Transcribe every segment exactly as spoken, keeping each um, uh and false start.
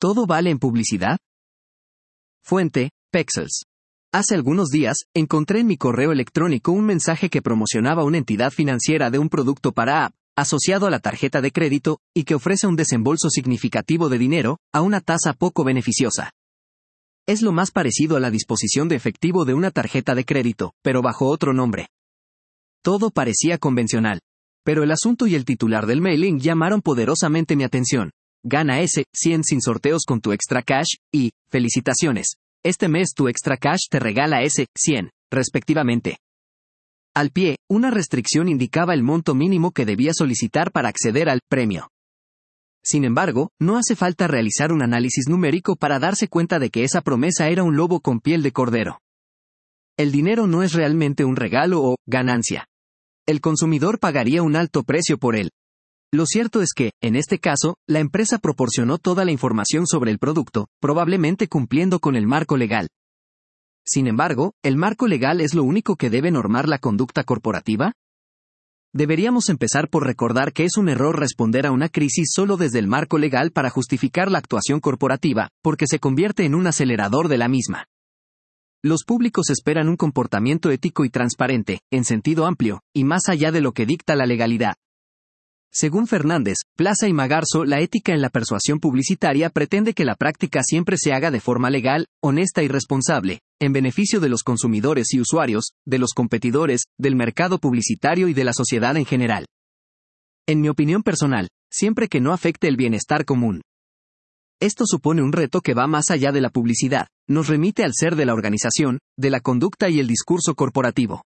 ¿Todo vale en publicidad? Fuente, Pexels. Hace algunos días, encontré en mi correo electrónico un mensaje que promocionaba una entidad financiera de un producto para app, asociado a la tarjeta de crédito, y que ofrece un desembolso significativo de dinero, a una tasa poco beneficiosa. Es lo más parecido a la disposición de efectivo de una tarjeta de crédito, pero bajo otro nombre. Todo parecía convencional. Pero el asunto y el titular del mailing llamaron poderosamente mi atención. Gana ese cien sin sorteos con tu Extra Cash, y, felicitaciones. Este mes tu Extra Cash te regala ese cien, respectivamente. Al pie, una restricción indicaba el monto mínimo que debía solicitar para acceder al premio. Sin embargo, no hace falta realizar un análisis numérico para darse cuenta de que esa promesa era un lobo con piel de cordero. El dinero no es realmente un regalo o ganancia. El consumidor pagaría un alto precio por él. Lo cierto es que, en este caso, la empresa proporcionó toda la información sobre el producto, probablemente cumpliendo con el marco legal. Sin embargo, ¿el marco legal es lo único que debe normar la conducta corporativa? Deberíamos empezar por recordar que es un error responder a una crisis solo desde el marco legal para justificar la actuación corporativa, porque se convierte en un acelerador de la misma. Los públicos esperan un comportamiento ético y transparente, en sentido amplio, y más allá de lo que dicta la legalidad. Según Fernández, Plaza y Magarzo, la ética en la persuasión publicitaria pretende que la práctica siempre se haga de forma legal, honesta y responsable, en beneficio de los consumidores y usuarios, de los competidores, del mercado publicitario y de la sociedad en general. En mi opinión personal, siempre que no afecte el bienestar común. Esto supone un reto que va más allá de la publicidad, nos remite al ser de la organización, de la conducta y el discurso corporativo.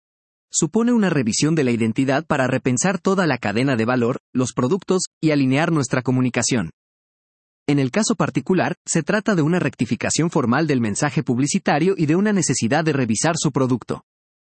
Supone una revisión de la identidad para repensar toda la cadena de valor, los productos, y alinear nuestra comunicación. En el caso particular, se trata de una rectificación formal del mensaje publicitario y de una necesidad de revisar su producto.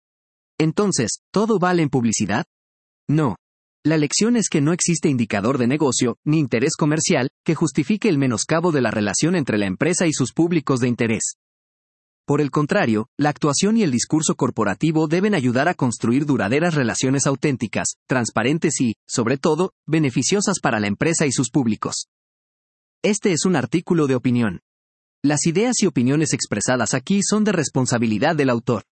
Entonces, ¿todo vale en publicidad? No. La lección es que no existe indicador de negocio, ni interés comercial, que justifique el menoscabo de la relación entre la empresa y sus públicos de interés. Por el contrario, la actuación y el discurso corporativo deben ayudar a construir duraderas relaciones auténticas, transparentes y, sobre todo, beneficiosas para la empresa y sus públicos. Este es un artículo de opinión. Las ideas y opiniones expresadas aquí son de responsabilidad del autor.